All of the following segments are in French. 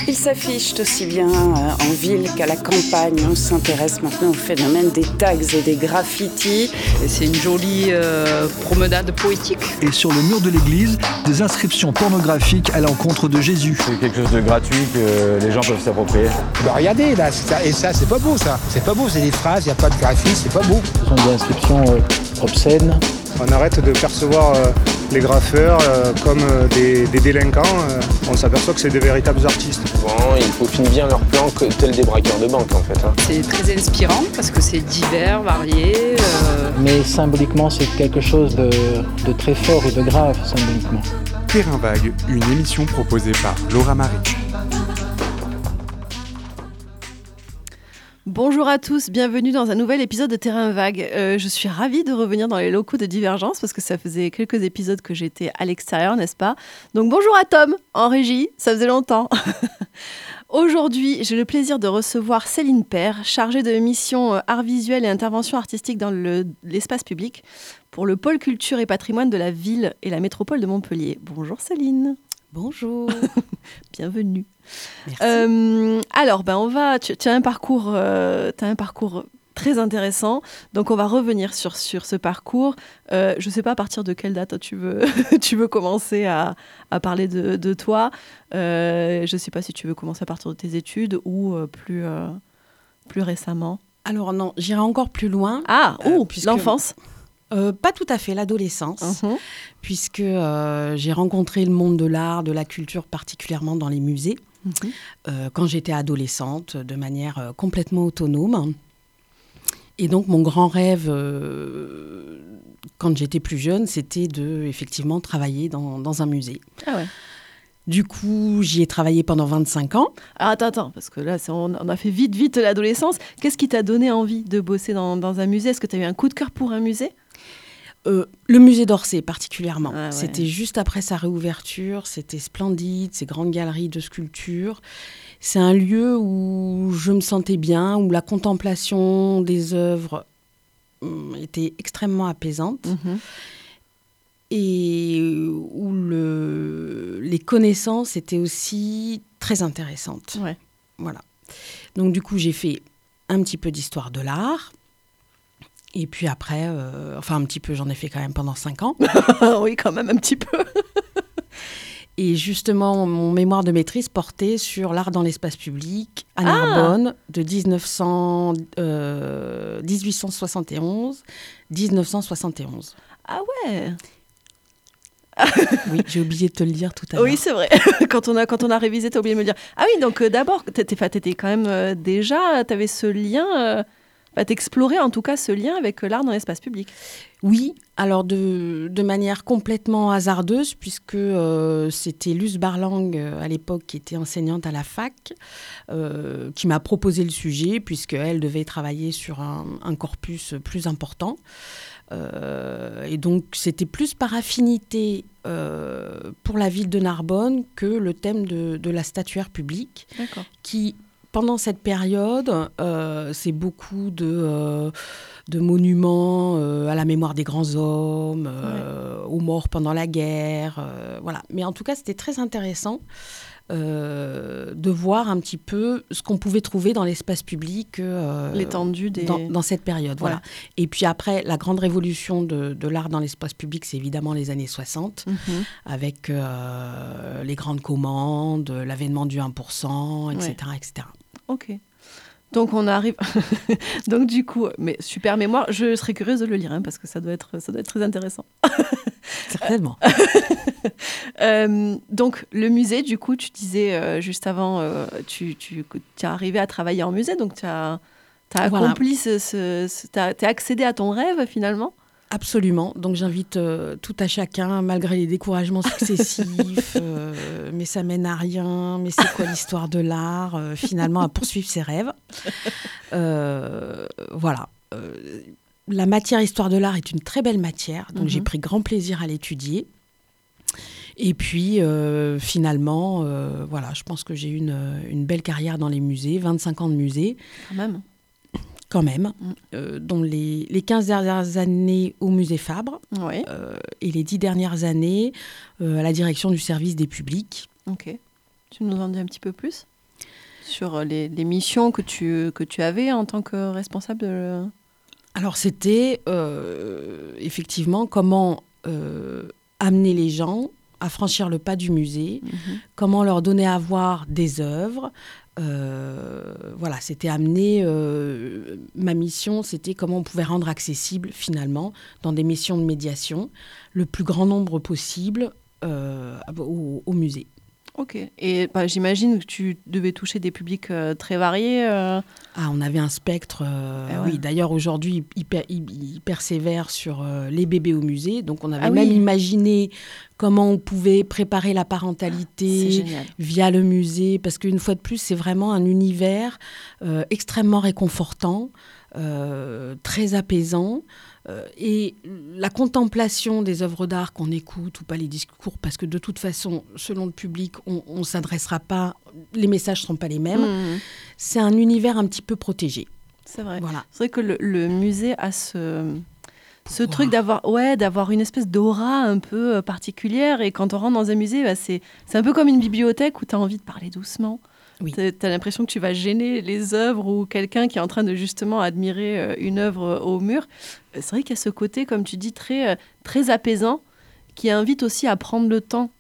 Ils s'affichent aussi bien en ville qu'à la campagne. On s'intéresse maintenant au phénomène des tags et des graffitis. Et c'est une jolie promenade poétique. Et sur le mur de l'église, des inscriptions pornographiques à l'encontre de Jésus. C'est quelque chose de gratuit que les gens peuvent s'approprier. Regardez là, et ça c'est pas beau ça. C'est pas beau, c'est des phrases, il n'y a pas de graphisme, c'est pas beau. Ce sont des inscriptions obscènes. On arrête de percevoir les graffeurs comme des délinquants. On s'aperçoit que c'est des véritables artistes. Souvent, ils peaufinent bien leur plan tels des braqueurs de banque en fait. C'est très inspirant parce que c'est divers, varié. Mais symboliquement, c'est quelque chose de très fort et de grave symboliquement. Terrain Vague, une émission proposée par Laura Marie. Bonjour à tous, bienvenue dans un nouvel épisode de Terrain Vague. Je suis ravie de revenir dans les locaux de Divergence parce que ça faisait quelques épisodes que j'étais à l'extérieur, n'est-ce pas ? Donc bonjour à Tom, en régie, ça faisait longtemps. Aujourd'hui, j'ai le plaisir de recevoir Céline Père, chargée de mission art visuel et intervention artistique dans l'espace public pour le pôle culture et patrimoine de la ville et la métropole de Montpellier. Bonjour Céline. Bonjour. Bienvenue. Merci. Alors, tu as un parcours très intéressant. Donc, on va revenir sur ce parcours. Je ne sais pas à partir de quelle date tu veux commencer à parler de toi. Je ne sais pas si tu veux commencer à partir de tes études ou plus récemment. Alors non, j'irai encore plus loin. L'enfance. Pas tout à fait, l'adolescence, puisque j'ai rencontré le monde de l'art, de la culture, particulièrement dans les musées, quand j'étais adolescente, de manière complètement autonome. Et donc, mon grand rêve, quand j'étais plus jeune, c'était de, effectivement, travailler dans un musée. Ah ouais. Du coup, j'y ai travaillé pendant 25 ans. Ah, attends, parce que là, on a fait vite l'adolescence. Qu'est-ce qui t'a donné envie de bosser dans un musée ? Est-ce que tu as eu un coup de cœur pour un musée ? Le musée d'Orsay particulièrement. Ah ouais. C'était juste après sa réouverture, c'était splendide, ces grandes galeries de sculptures. C'est un lieu où je me sentais bien, où la contemplation des œuvres était extrêmement apaisante et où les connaissances étaient aussi très intéressantes. Ouais. Voilà. Donc du coup, j'ai fait un petit peu d'histoire de l'art. Et puis après, un petit peu, j'en ai fait quand même pendant 5 ans. Oui, quand même un petit peu. Et justement, mon mémoire de maîtrise portait sur l'art dans l'espace public à Narbonne de 1871-1971. Ah ouais. Oui, j'ai oublié de te le dire tout à l'heure. Oui, c'est vrai. Quand on a révisé, t'as oublié de me le dire. Ah oui, donc d'abord, t'étais quand même déjà, t'avais ce lien... t'explorer en tout cas ce lien avec l'art dans l'espace public. Oui, alors de manière complètement hasardeuse, puisque c'était Luce Barlang à l'époque qui était enseignante à la fac, qui m'a proposé le sujet, puisqu'elle devait travailler sur un corpus plus important. Et donc c'était plus par affinité pour la ville de Narbonne que le thème de la statuaire publique. D'accord. Qui... Pendant cette période, c'est beaucoup de monuments à la mémoire des grands hommes, aux morts pendant la guerre. Voilà. Mais en tout cas, c'était très intéressant de voir un petit peu ce qu'on pouvait trouver dans l'espace public l'étendue dans cette période. Voilà. Ouais. Et puis après, la grande révolution de l'art dans l'espace public, c'est évidemment les années 60, avec les grandes commandes, l'avènement du 1%, etc. etc. Ok. Donc on arrive. Donc du coup, mais super mémoire. Je serais curieuse de le lire parce que ça doit être très intéressant. Certainement. Donc le musée, du coup, tu disais juste avant, tu es arrivé à travailler en musée, donc tu as accompli t'as accédé à ton rêve finalement. Absolument. Donc j'invite tout à chacun, malgré les découragements successifs, mais ça mène à rien, mais c'est quoi l'histoire de l'art, finalement à poursuivre ses rêves. Voilà. La matière histoire de l'art est une très belle matière, donc j'ai pris grand plaisir à l'étudier. Et puis finalement, voilà, je pense que j'ai eu une belle carrière dans les musées, 25 ans de musée. Quand même, dont les 15 dernières années au musée Fabre et les 10 dernières années à la direction du service des publics. Ok. Tu nous en dis un petit peu plus ? sur les missions que tu avais en tant que responsable de... Alors, c'était effectivement comment amener les gens à franchir le pas du musée, comment leur donner à voir des œuvres. Voilà, c'était amener... ma mission, c'était comment on pouvait rendre accessible, finalement, dans des missions de médiation, le plus grand nombre possible au musée. Ok. Et j'imagine que tu devais toucher des publics très variés. On avait un spectre. Oui, d'ailleurs, aujourd'hui, il persévère sur les bébés au musée. Donc, on avait même imaginé comment on pouvait préparer la parentalité via le musée. Parce qu'une fois de plus, c'est vraiment un univers extrêmement réconfortant, très apaisant. Et la contemplation des œuvres d'art qu'on écoute ou pas les discours, parce que de toute façon, selon le public, on ne s'adressera pas, les messages ne seront pas les mêmes. C'est un univers un petit peu protégé. C'est vrai. Voilà. C'est vrai que le musée a ce truc d'avoir une espèce d'aura un peu particulière. Et quand on rentre dans un musée, c'est un peu comme une bibliothèque où tu as envie de parler doucement. Oui. Tu as l'impression que tu vas gêner les œuvres ou quelqu'un qui est en train de justement admirer une œuvre au mur. C'est vrai qu'il y a ce côté, comme tu dis, très, très apaisant qui invite aussi à prendre le temps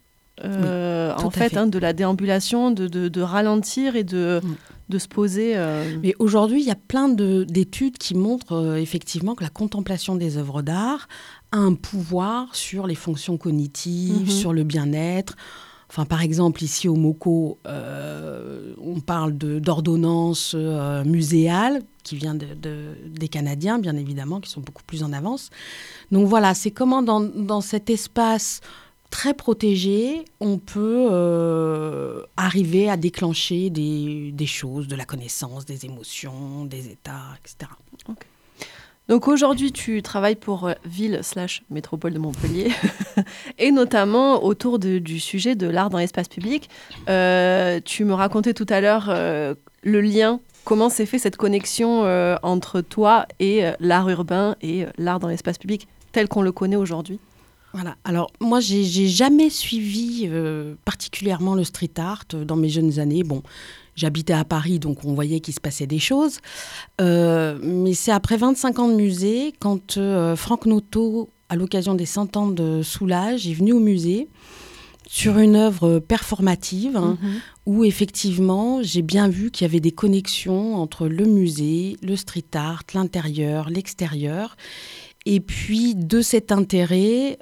de la déambulation, de ralentir et de se poser. Mais aujourd'hui, il y a plein d'études qui montrent effectivement que la contemplation des œuvres d'art a un pouvoir sur les fonctions cognitives, sur le bien-être. Enfin, par exemple, ici au MoCo, on parle d'ordonnance muséale qui vient des Canadiens, bien évidemment, qui sont beaucoup plus en avance. Donc voilà, c'est comment dans cet espace très protégé, on peut arriver à déclencher des choses, de la connaissance, des émotions, des états, etc. Okay. Donc aujourd'hui, tu travailles pour Ville/Métropole de Montpellier et notamment autour du sujet de l'art dans l'espace public. Tu me racontais tout à l'heure le lien, comment s'est fait cette connexion entre toi et l'art urbain et l'art dans l'espace public tel qu'on le connaît aujourd'hui. Voilà. Alors moi, j'ai jamais suivi particulièrement le street art dans mes jeunes années. Bon. J'habitais à Paris, donc on voyait qu'il se passait des choses. Mais c'est après 25 ans de musée, quand Franck Noto, à l'occasion des 100 ans de Soulage, est venu au musée sur une œuvre performative, où effectivement, j'ai bien vu qu'il y avait des connexions entre le musée, le street art, l'intérieur, l'extérieur. Et puis, de cet intérêt,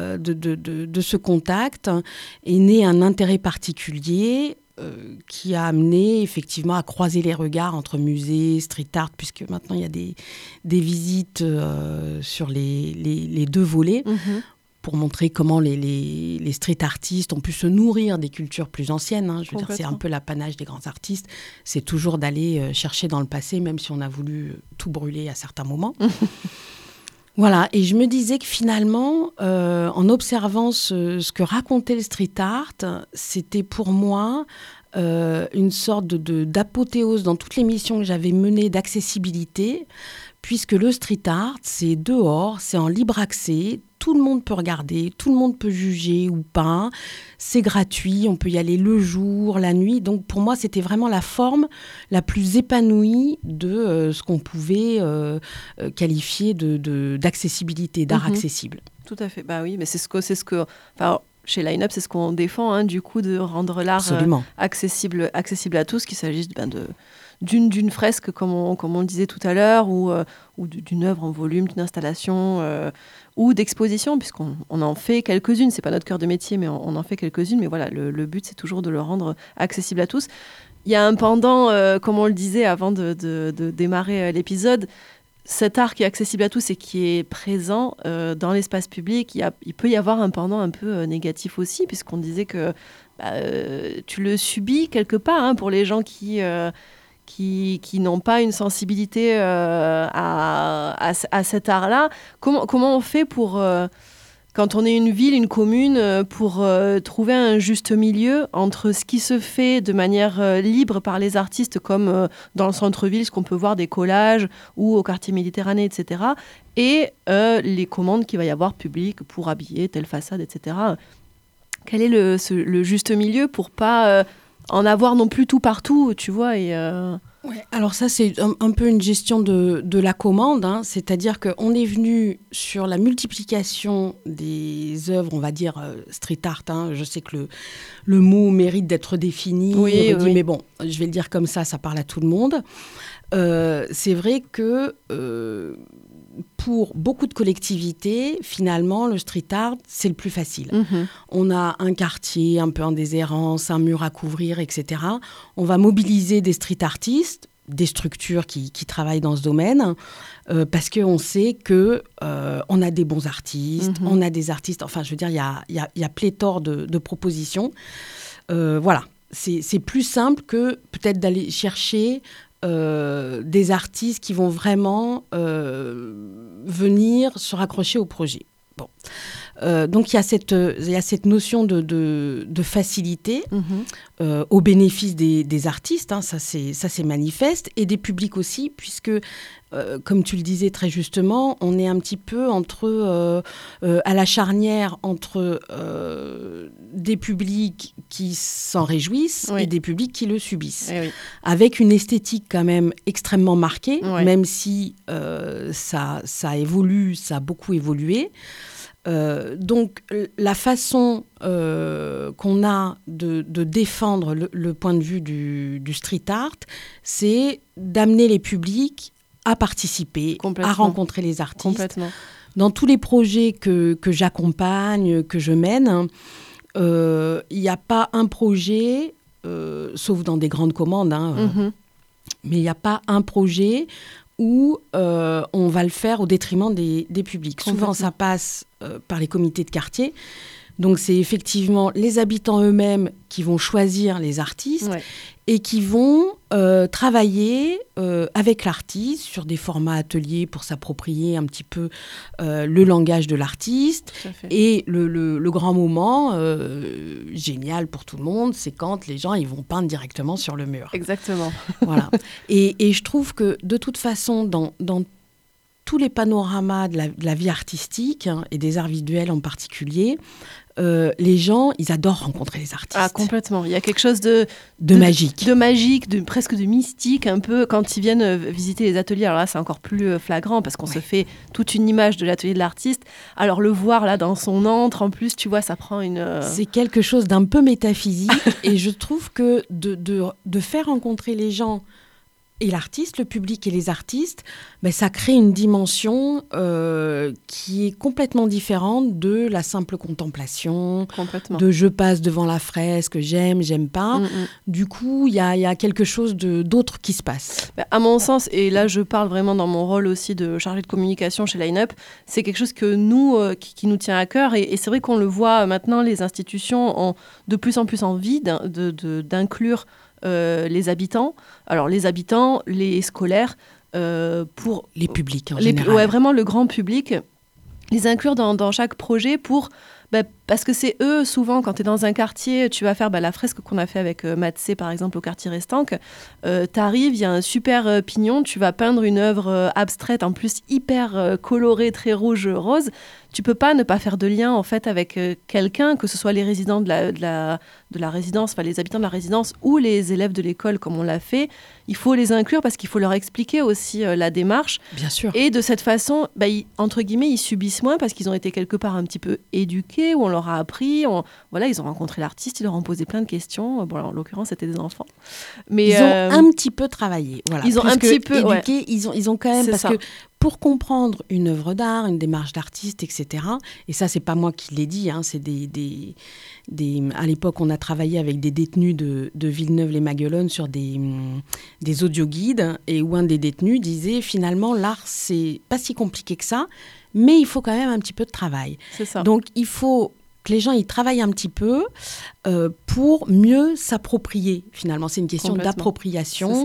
de ce contact, est né un intérêt particulier qui a amené effectivement à croiser les regards entre musée, street art, puisque maintenant il y a des visites sur les deux volets, pour montrer comment les street artistes ont pu se nourrir des cultures plus anciennes. Je veux dire, c'est un peu l'apanage des grands artistes, c'est toujours d'aller chercher dans le passé, même si on a voulu tout brûler à certains moments. Voilà, et je me disais que finalement, en observant ce que racontait le street art, c'était pour moi une sorte d'apothéose dans toutes les missions que j'avais menées d'accessibilité, puisque le street art, c'est dehors, c'est en libre accès, tout le monde peut regarder, tout le monde peut juger ou pas, c'est gratuit, on peut y aller le jour, la nuit. Donc pour moi, c'était vraiment la forme la plus épanouie de ce qu'on pouvait qualifier d'accessibilité, d'art accessible. Tout à fait, bah oui, mais c'est ce que chez Line Up, c'est ce qu'on défend, du coup, de rendre l'art accessible à tous, qu'il s'agisse d'une fresque, comme on le disait tout à l'heure, ou d'une œuvre en volume, d'une installation, ou d'exposition, puisqu'on en fait quelques-unes. C'est pas notre cœur de métier, mais on en fait quelques-unes. Mais voilà, le but, c'est toujours de le rendre accessible à tous. Il y a un pendant, comme on le disait avant de démarrer l'épisode, cet art qui est accessible à tous et qui est présent dans l'espace public, il peut y avoir un pendant un peu négatif aussi, puisqu'on disait que tu le subis quelque part pour les gens qui n'ont pas une sensibilité à cet art-là. Comment on fait pour, quand on est une ville, une commune, pour trouver un juste milieu entre ce qui se fait de manière libre par les artistes, comme dans le centre-ville, ce qu'on peut voir des collages, ou au quartier Méditerranée, etc., et les commandes qu'il va y avoir publiques pour habiller telle façade, etc. Quel est le juste milieu pour pas en avoir non plus tout partout, tu vois. Et Ouais, alors ça, c'est un peu une gestion de la commande, hein, c'est-à-dire qu'on est venu sur la multiplication des œuvres, on va dire street art. Hein. Je sais que le mot mérite d'être défini, oui. mais bon, je vais le dire comme ça parle à tout le monde. C'est vrai que pour beaucoup de collectivités, finalement, le street art, c'est le plus facile. Mm-hmm. On a un quartier un peu en déshérence, un mur à couvrir, etc. On va mobiliser des street artistes, des structures qui travaillent dans ce domaine, parce qu'on sait qu'on a des bons artistes, on a des artistes... Enfin, je veux dire, il y a pléthore de propositions. Voilà, c'est plus simple que peut-être d'aller chercher... des artistes qui vont vraiment venir se raccrocher au projet. Bon. Donc il y a cette notion de facilité au bénéfice des artistes, hein, ça c'est manifeste, et des publics aussi, puisque comme tu le disais très justement, on est un petit peu à la charnière entre des publics qui s'en réjouissent et des publics qui le subissent. Oui. Avec une esthétique quand même extrêmement marquée, Ouais. même si ça évolue, ça a beaucoup évolué. Donc la façon qu'on a de défendre le point de vue du street art, c'est d'amener les publics à participer, à rencontrer les artistes. Complètement. Dans tous les projets que j'accompagne, que je mène, il n'y a pas un projet, sauf dans des grandes commandes, hein, mais il n'y a pas un projet où on va le faire au détriment des publics. Souvent, ça passe par les comités de quartier. Donc, c'est effectivement les habitants eux-mêmes qui vont choisir les artistes et qui vont travailler avec l'artiste sur des formats ateliers pour s'approprier un petit peu le langage de l'artiste. Et le grand moment, génial pour tout le monde, c'est quand les gens ils vont peindre directement sur le mur. Exactement. Voilà. Et je trouve que de toute façon, dans tous les panoramas de la vie artistique, hein, et des arts visuels en particulier, les gens, ils adorent rencontrer les artistes. Ah, complètement. Il y a quelque chose de magique. De magique, presque de mystique, un peu, quand ils viennent visiter les ateliers. Alors là, c'est encore plus flagrant, parce qu'on se fait toute une image de l'atelier de l'artiste. Alors, le voir là dans son antre, en plus, tu vois, ça prend une... C'est quelque chose d'un peu métaphysique. Et je trouve que de faire rencontrer les gens... Et l'artiste, le public et les artistes, ben, ça crée une dimension qui est complètement différente de la simple contemplation, de je passe devant la fresque, j'aime pas. Du coup, il y a quelque chose d'autre qui se passe. À mon sens, et là je parle vraiment dans mon rôle aussi de chargée de communication chez Line Up, c'est quelque chose que nous, qui nous tient à cœur. Et c'est vrai qu'on le voit maintenant, les institutions ont de plus en plus envie d'inclure les habitants. Alors les habitants, les scolaires, pour... Les publics en général. Ouais, vraiment le grand public, les inclure dans chaque projet parce que c'est eux, souvent, quand tu es dans un quartier, tu vas faire la fresque qu'on a fait avec Matsé, par exemple, au quartier Restanque. T'arrives, il y a un super pignon, tu vas peindre une œuvre abstraite, en plus hyper colorée, très rouge-rose. Tu peux pas ne pas faire de lien, en fait, avec quelqu'un, que ce soit les résidents de la résidence, enfin les habitants de la résidence ou les élèves de l'école, comme on l'a fait. Il faut les inclure parce qu'il faut leur expliquer aussi la démarche. Bien sûr. Et de cette façon, entre guillemets, ils subissent moins parce qu'ils ont été quelque part un petit peu éduqués, où on leur a appris. Voilà, ils ont rencontré l'artiste, ils leur ont posé plein de questions. Bon, alors, en l'occurrence, c'était des enfants. Mais, ils ont un petit peu travaillé. Voilà. Ils ont un petit peu éduqué. Ouais. Ils ont quand même... Parce que pour comprendre une œuvre d'art, une démarche d'artiste, etc., et ça, c'est pas moi qui l'ai dit, hein, c'est à l'époque, on a travaillé avec des détenus de Villeneuve-les-Maguelones sur des audioguides, et où un des détenus disait, finalement, l'art, c'est pas si compliqué que ça, mais il faut quand même un petit peu de travail. C'est ça. Donc, il faut que les gens y travaillent un petit peu pour mieux s'approprier, finalement. C'est une question d'appropriation.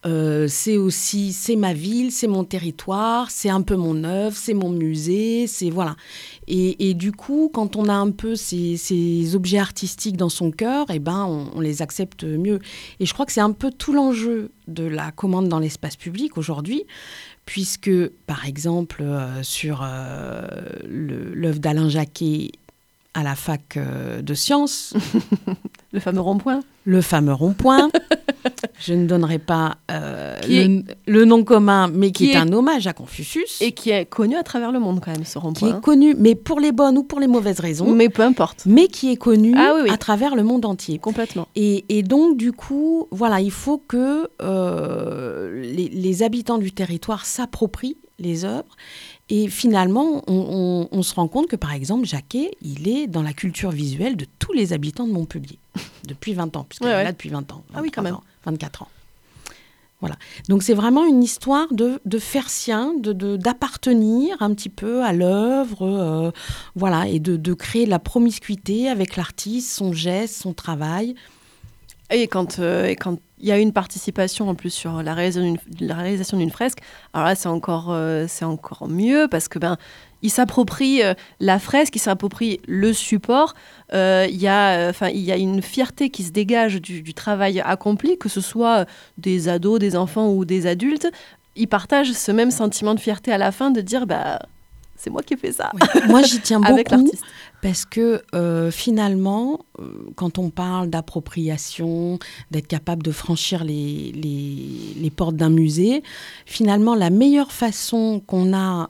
C'est ma ville, c'est mon territoire, c'est un peu mon œuvre, c'est mon musée, c'est... Voilà. Et du coup, quand on a un peu ces objets artistiques dans son cœur, on les accepte mieux. Et je crois que c'est un peu tout l'enjeu de la commande dans l'espace public aujourd'hui, puisque, par exemple, sur l'œuvre d'Alain Jacquet à la fac de sciences. Le fameux rond-point. le fameux rond-point. Je ne donnerai pas le nom commun, mais qui est un hommage à Confucius. Et qui est connu à travers le monde quand même, ce rond-point. Qui est connu, mais pour les bonnes ou pour les mauvaises raisons. Mais peu importe. Mais qui est connu à travers le monde entier. Complètement. Et donc, du coup, voilà, il faut que les habitants du territoire s'approprient les œuvres. Et finalement, on se rend compte que, par exemple, Jacquet, il est dans la culture visuelle de tous les habitants de Montpellier, depuis 20 ans, puisqu'il est là depuis 20 ans. 24 ans. Voilà. Donc, c'est vraiment une histoire de faire sien, d'appartenir un petit peu à l'œuvre, voilà, et de créer de la promiscuité avec l'artiste, son geste, son travail. Et quand il y a une participation en plus sur la réalisation d'une fresque, alors là c'est encore mieux parce que il s'approprie la fresque, il s'approprie le support. Il y a une fierté qui se dégage du travail accompli, que ce soit des ados, des enfants ou des adultes. Ils partagent ce même sentiment de fierté à la fin de dire c'est moi qui ai fait ça. Oui. Moi, j'y tiens beaucoup avec l'artiste. Parce que finalement, quand on parle d'appropriation, d'être capable de franchir les portes d'un musée, finalement, la meilleure façon qu'on a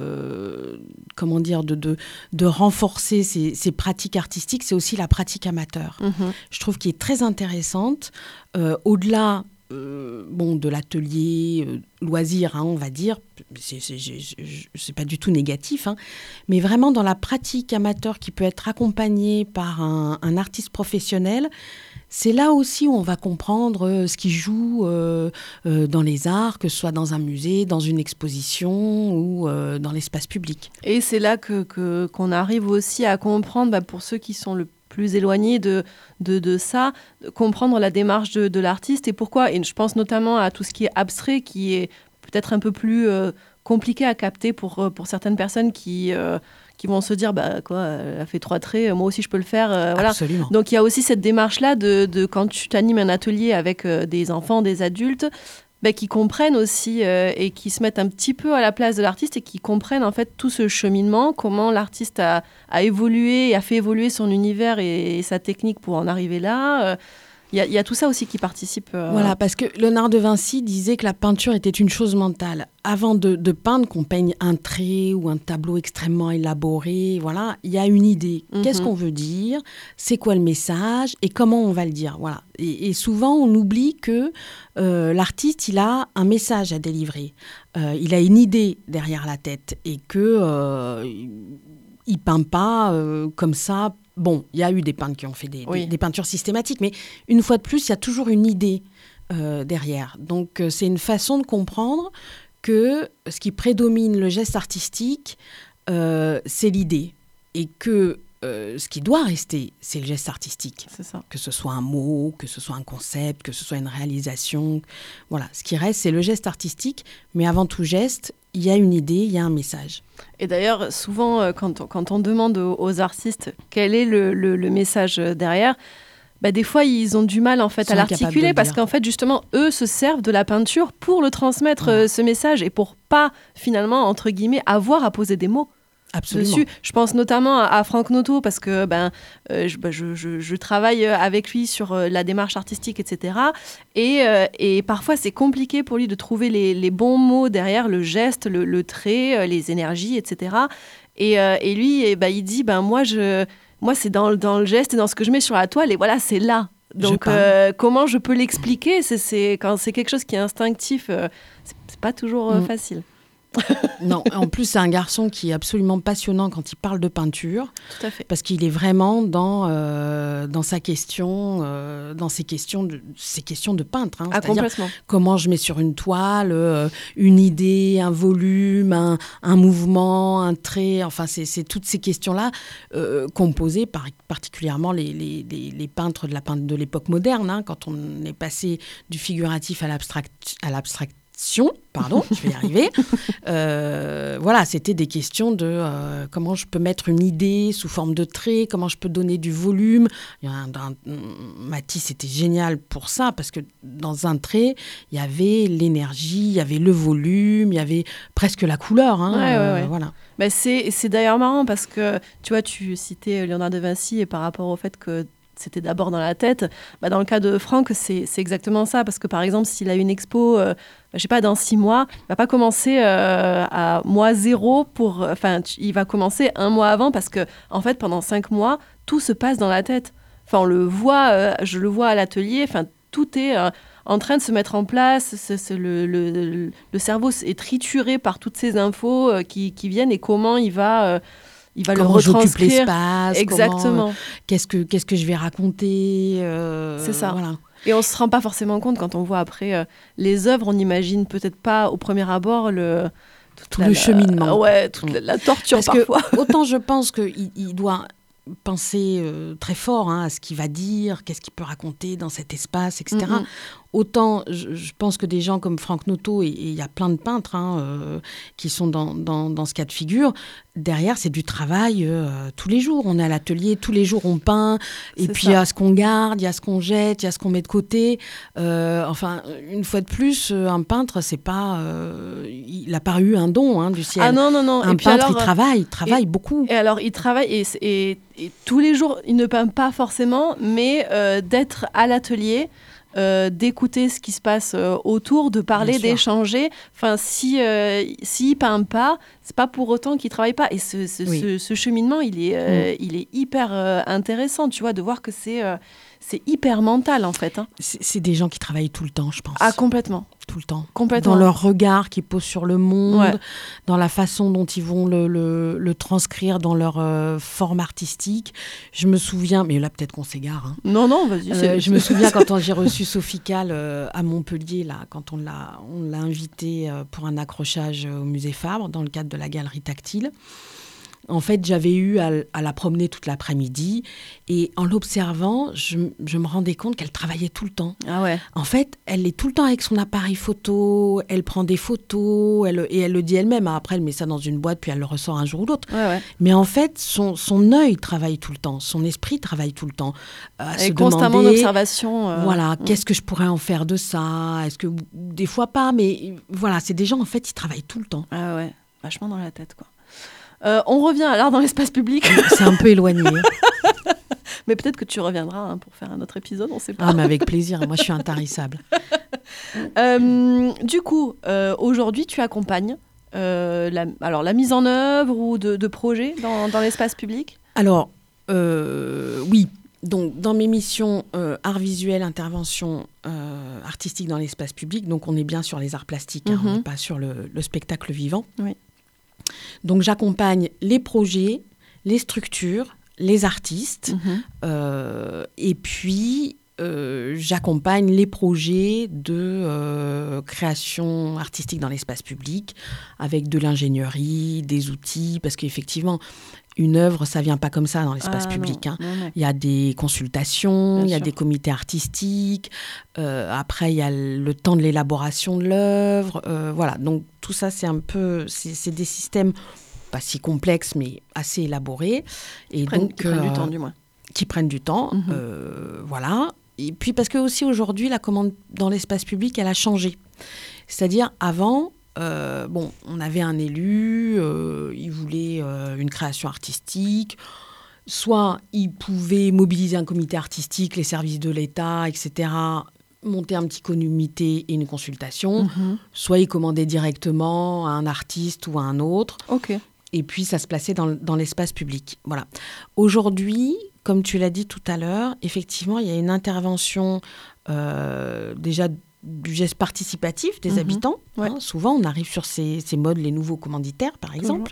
de renforcer ces pratiques artistiques, c'est aussi la pratique amateur. Mm-hmm. Je trouve qu'elle est très intéressante. Au-delà de l'atelier loisir, on va dire, c'est pas du tout négatif, mais vraiment dans la pratique amateur qui peut être accompagnée par un artiste professionnel, c'est là aussi où on va comprendre ce qui joue dans les arts, que ce soit dans un musée, dans une exposition ou dans l'espace public. Et c'est là qu'on arrive aussi à comprendre, pour ceux qui sont le plus éloignés de ça, comprendre la démarche de l'artiste et pourquoi. Et je pense notamment à tout ce qui est abstrait, qui est peut-être un peu plus compliqué à capter pour certaines personnes qui vont se dire elle a fait 3 traits, moi aussi je peux le faire. Voilà. Absolument. Donc il y a aussi cette démarche-là de quand tu t'animes un atelier avec des enfants, des adultes, qui comprennent aussi et qui se mettent un petit peu à la place de l'artiste et qui comprennent en fait tout ce cheminement, comment l'artiste a évolué et a fait évoluer son univers et sa technique pour en arriver là. Il y a tout ça aussi qui participe. Voilà, parce que Léonard de Vinci disait que la peinture était une chose mentale. Avant de peindre, qu'on peigne un trait ou un tableau extrêmement élaboré, voilà, il y a une idée. Mm-hmm. Qu'est-ce qu'on veut dire ? C'est quoi le message ? Et comment on va le dire ? Voilà. Et souvent, on oublie que l'artiste, il a un message à délivrer. Il a une idée derrière la tête et que il peint pas comme ça. Bon, il y a eu des peintres qui ont fait des peintures systématiques, mais une fois de plus, il y a toujours une idée derrière. Donc, c'est une façon de comprendre que ce qui prédomine le geste artistique, c'est l'idée. Et que ce qui doit rester, c'est le geste artistique. C'est ça. Que ce soit un mot, que ce soit un concept, que ce soit une réalisation. Voilà, ce qui reste, c'est le geste artistique. Mais avant tout geste, il y a une idée, il y a un message. Et d'ailleurs, souvent, quand on demande aux artistes quel est le message derrière, des fois, ils ont du mal en fait à l'articuler parce qu'en fait, justement, eux se servent de la peinture pour le transmettre, ce message, et pour pas, finalement, entre guillemets, avoir à poser des mots. Absolument. Dessus. Je pense notamment à Franck Noto parce que je travaille avec lui sur la démarche artistique, etc. Et parfois, c'est compliqué pour lui de trouver les bons mots derrière le geste, le trait, les énergies, etc. Et lui, il dit, moi, c'est dans le geste et dans ce que je mets sur la toile, et voilà, c'est là. Donc, comment je peux l'expliquer ? Quand c'est quelque chose qui est instinctif, c'est pas toujours facile. Non, en plus, c'est un garçon qui est absolument passionnant quand il parle de peinture. Tout à fait. Parce qu'il est vraiment dans sa question, dans ses questions de peintre. C'est-à-dire complètement. Comment je mets sur une toile une idée, un volume, un mouvement, un trait. Enfin, c'est toutes ces questions-là qu'ont posées particulièrement les peintres de l'époque moderne, quand on est passé du figuratif à l'abstraction. Pardon, je vais y arriver. Voilà, c'était des questions de comment je peux mettre une idée sous forme de trait, comment je peux donner du volume. Matisse était génial pour ça, parce que dans un trait, il y avait l'énergie, il y avait le volume, il y avait presque la couleur. Ouais. Voilà. C'est d'ailleurs marrant parce que, tu vois, tu citais Léonard de Vinci et par rapport au fait que c'était d'abord dans la tête. Dans le cas de Franck, c'est exactement ça. Parce que par exemple, s'il a une expo, je sais pas, dans 6 mois, il va pas commencer à mois 0 il va commencer 1 mois avant parce que, en fait, pendant 5 mois, tout se passe dans la tête. Enfin, on le voit, je le vois à l'atelier, enfin, tout est en train de se mettre en place. Le cerveau est trituré par toutes ces infos qui viennent et comment il va le retranscrire. L'espace, exactement. Qu'est-ce que je vais raconter c'est ça. Voilà. Et on ne se rend pas forcément compte quand on voit après les œuvres, on n'imagine peut-être pas au premier abord tout le cheminement. Ouais, toute la torture parfois. Que, autant je pense qu'il doit penser très fort à ce qu'il va dire, qu'est-ce qu'il peut raconter dans cet espace, etc. Autant je pense que des gens comme Franck Noto, et il y a plein de peintres qui sont dans ce cas de figure, derrière c'est du travail tous les jours. On est à l'atelier, tous les jours on peint, et puis il y a ce qu'on garde, il y a ce qu'on jette, il y a ce qu'on met de côté. Enfin, une fois de plus, un peintre, c'est pas... il n'a pas eu un don du ciel. Ah non. Un peintre, il travaille beaucoup. Et alors, il travaille, et tous les jours, il ne peint pas forcément, mais d'être à l'atelier... d'écouter ce qui se passe autour, de parler, d'échanger. Enfin, s'il peint pas, c'est pas pour autant qu'il travaille pas. Et ce cheminement, il est hyper intéressant, tu vois, de voir que c'est hyper mental, en fait. C'est des gens qui travaillent tout le temps, je pense. Ah, complètement. Tout le temps. Complètement. Dans leur regard qu'ils posent sur le monde, dans la façon dont ils vont le transcrire dans leur forme artistique. Je me souviens, mais là peut-être qu'on s'égare. Non, vas-y. Je me souviens quand j'ai reçu Sophie Calle à Montpellier, là, quand on l'a invitée pour un accrochage au musée Fabre, dans le cadre de la galerie tactile. En fait, j'avais eu à la promener toute l'après-midi et en l'observant, je me rendais compte qu'elle travaillait tout le temps. Ah ouais. En fait, elle est tout le temps avec son appareil photo, elle prend des photos, et elle le dit elle-même. Après, elle met ça dans une boîte, puis elle le ressort un jour ou l'autre. Ouais. Mais en fait, son œil travaille tout le temps, son esprit travaille tout le temps. Et constamment d'observation. Voilà, qu'est-ce que je pourrais en faire de ça ? Est-ce que des fois pas, mais voilà, c'est des gens, en fait, ils travaillent tout le temps. Ah ouais, vachement dans la tête, quoi. On revient alors dans l'espace public. C'est un peu éloigné. Mais peut-être que tu reviendras pour faire un autre épisode, on ne sait pas. Ah, mais avec plaisir. Moi, je suis intarissable. Du coup, aujourd'hui, tu accompagnes la mise en œuvre ou de projets dans l'espace public ? Alors, oui. Donc, dans mes missions art visuel, intervention artistique dans l'espace public, donc on est bien sur les arts plastiques, on n'est pas sur le spectacle vivant. Oui. Donc, j'accompagne les projets, les structures, les artistes, et puis j'accompagne les projets de création artistique dans l'espace public avec de l'ingénierie, des outils, parce qu'effectivement, une œuvre, ça ne vient pas comme ça dans l'espace public. Non. Il y a des consultations, il y a des comités artistiques, après il y a le temps de l'élaboration de l'œuvre. Voilà, donc tout ça, c'est des systèmes pas si complexes, mais assez élaborés. Qui prennent du temps, du moins. Qui prennent du temps, voilà. Et puis parce que aussi aujourd'hui, la commande dans l'espace public, elle a changé. C'est-à-dire, avant... on avait un élu, il voulait une création artistique, soit il pouvait mobiliser un comité artistique, les services de l'État, etc., monter un petit comité et une consultation, soit il commandait directement à un artiste ou à un autre, et puis ça se plaçait dans l'espace public. Voilà. Aujourd'hui, comme tu l'as dit tout à l'heure, effectivement, il y a une intervention déjà du geste participatif des habitants. Souvent, on arrive sur ces modes, les nouveaux commanditaires, par exemple.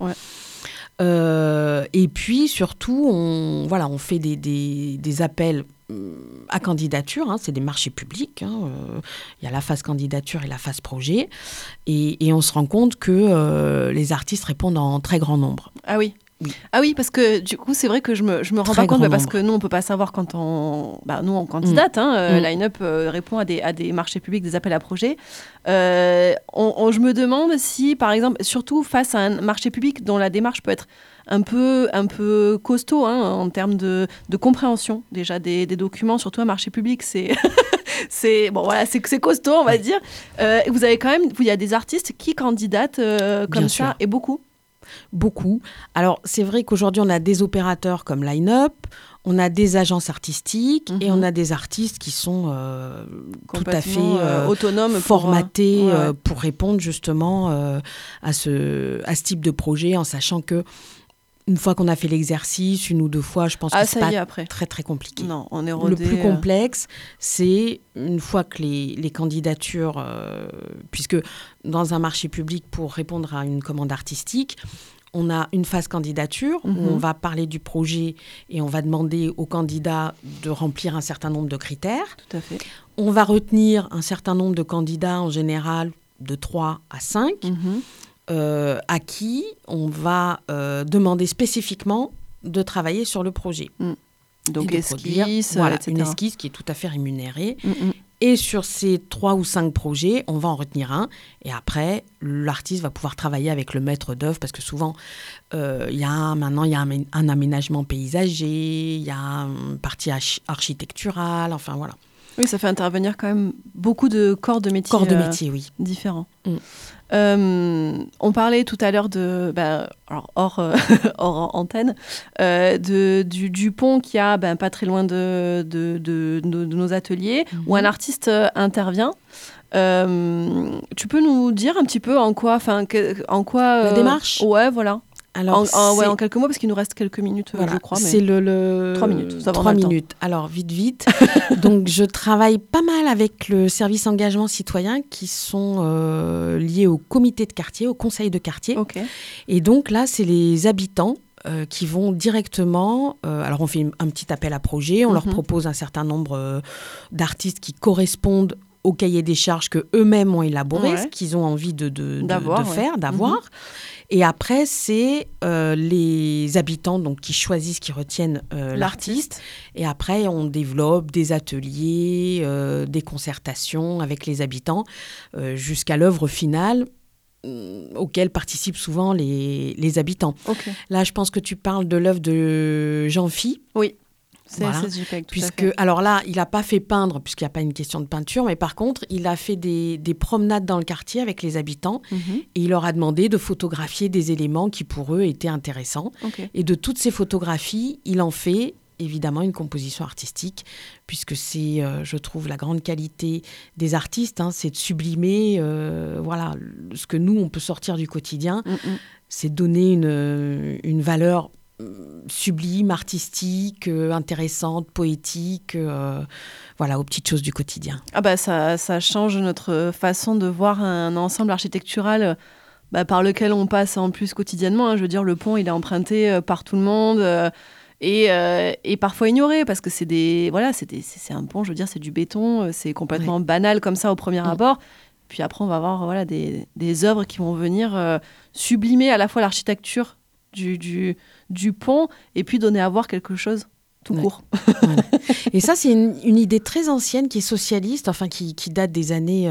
Et puis, surtout, on fait des appels à candidature. C'est des marchés publics. Il y a la phase candidature et la phase projet. Et on se rend compte que les artistes répondent en très grand nombre. Ah oui. Oui. Ah oui, parce que du coup, c'est vrai que je me rends pas compte, parce que nous, on peut pas savoir quand nous, on candidate. Line-up répond à des marchés publics, des appels à projets. Je me demande si, par exemple, surtout face à un marché public dont la démarche peut être un peu costaud en termes de compréhension déjà des documents, surtout un marché public, c'est c'est costaud, on va dire. Vous avez quand même, il y a des artistes qui candidatent comme ça, et beaucoup. Beaucoup. Alors, c'est vrai qu'aujourd'hui, on a des opérateurs comme Line-up, On a des agences artistiques et on a des artistes qui sont tout à fait autonomes, formatés pour répondre justement à ce type de projet, en sachant que une fois qu'on a fait l'exercice, 1 ou 2 fois, je pense que c'est pas très très compliqué. Non, on est rodé. Le plus complexe, c'est une fois que les candidatures, puisque dans un marché public, pour répondre à une commande artistique, on a une phase candidature où on va parler du projet et on va demander aux candidats de remplir un certain nombre de critères. Tout à fait. On va retenir un certain nombre de candidats, en général de 3 à 5. À qui on va demander spécifiquement de travailler sur le projet. Donc esquisse, etc. Une esquisse qui est tout à fait rémunérée. Et sur ces 3 ou 5 projets, on va en retenir un. Et après, l'artiste va pouvoir travailler avec le maître d'œuvre parce que souvent, il y a un aménagement paysager, il y a une partie architecturale, enfin voilà. Oui, ça fait intervenir quand même beaucoup de corps de métier, oui. Différents. On parlait tout à l'heure hors antenne, du pont qu'il y a pas très loin de nos ateliers, où un artiste intervient. Tu peux nous dire un petit peu en quoi la démarche. Ouais, voilà. Alors, en quelques mots, parce qu'il nous reste quelques minutes, je crois. Mais... C'est 3 minutes. Ça va 3 minutes. Alors, vite. Donc, je travaille pas mal avec le service engagement citoyen qui sont liés au comité de quartier, au conseil de quartier. Okay. Et donc, là, c'est les habitants qui vont directement... alors, on fait un petit appel à projet. On leur propose un certain nombre d'artistes qui correspondent au cahier des charges qu'eux-mêmes ont élaboré, ce qu'ils ont envie d'avoir. Et après, c'est les habitants qui choisissent, qui retiennent l'artiste. Et après, on développe des ateliers, des concertations avec les habitants jusqu'à l'œuvre finale auquel participent souvent les habitants. Okay. Là, je pense que tu parles de l'œuvre de Jean-Phi. Oui. Voilà. Alors là, il n'a pas fait peindre, puisqu'il n'y a pas une question de peinture, mais par contre, il a fait des promenades dans le quartier avec les habitants et il leur a demandé de photographier des éléments qui, pour eux, étaient intéressants. Okay. Et de toutes ces photographies, il en fait évidemment une composition artistique, puisque c'est, je trouve, la grande qualité des artistes, c'est de sublimer ce que nous, on peut sortir du quotidien, c'est donner une valeur sublime, artistique, intéressante, poétique, aux petites choses du quotidien. Ça change notre façon de voir un ensemble architectural par lequel on passe en plus quotidiennement. Je veux dire, le pont, il est emprunté par tout le monde et parfois ignoré parce que c'est un pont, je veux dire, c'est du béton, c'est complètement banal comme ça au premier abord. Puis après, on va avoir des œuvres qui vont venir sublimer à la fois l'architecture du pont et puis donner à voir quelque chose tout court. Voilà. Et ça, c'est une idée très ancienne qui est socialiste, qui date des années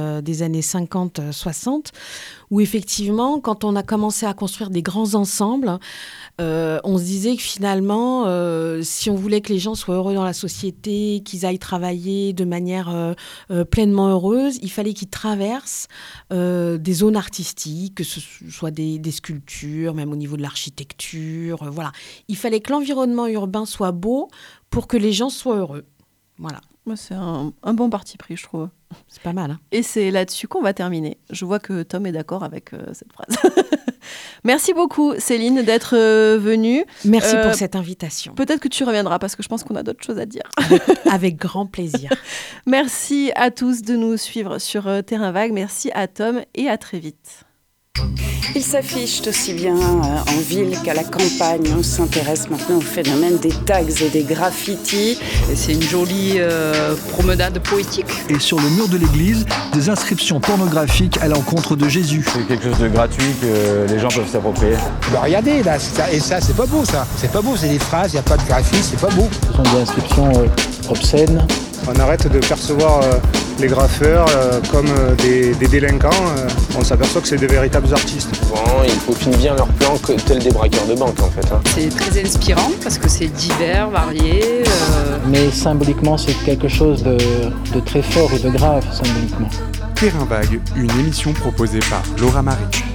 50-60, où effectivement, quand on a commencé à construire des grands ensembles, on se disait que finalement, si on voulait que les gens soient heureux dans la société, qu'ils aillent travailler de manière pleinement heureuse, il fallait qu'ils traversent des zones artistiques, que ce soit des sculptures, même au niveau de l'architecture. Voilà. Il fallait que l'environnement urbain soit beau pour que les gens soient heureux. Voilà. C'est un bon parti pris, je trouve. C'est pas mal. Et c'est là-dessus qu'on va terminer. Je vois que Tom est d'accord avec cette phrase. Merci beaucoup, Céline, d'être venue. Merci pour cette invitation. Peut-être que tu reviendras parce que je pense qu'on a d'autres choses à dire. Avec grand plaisir. Merci à tous de nous suivre sur Terrain Vague. Merci à Tom et à très vite. Il s'affiche aussi bien en ville qu'à la campagne. On s'intéresse maintenant au phénomène des tags et des graffitis. Et c'est une jolie promenade poétique. Et sur le mur de l'église, des inscriptions pornographiques à l'encontre de Jésus. C'est quelque chose de gratuit que les gens peuvent s'approprier. Regardez là, et ça c'est pas beau ça. C'est pas beau, c'est des phrases, il n'y a pas de graphisme, c'est pas beau. Ce sont des inscriptions obscènes. On arrête de percevoir les graffeurs comme des délinquants. On s'aperçoit que c'est des véritables artistes. Souvent, ils peaufinent bien leurs plans tels des braqueurs de banque en fait. C'est très inspirant parce que c'est divers, varié. Mais symboliquement, c'est quelque chose de très fort et de grave, symboliquement. Terrain Vague, une émission proposée par Laura Marie.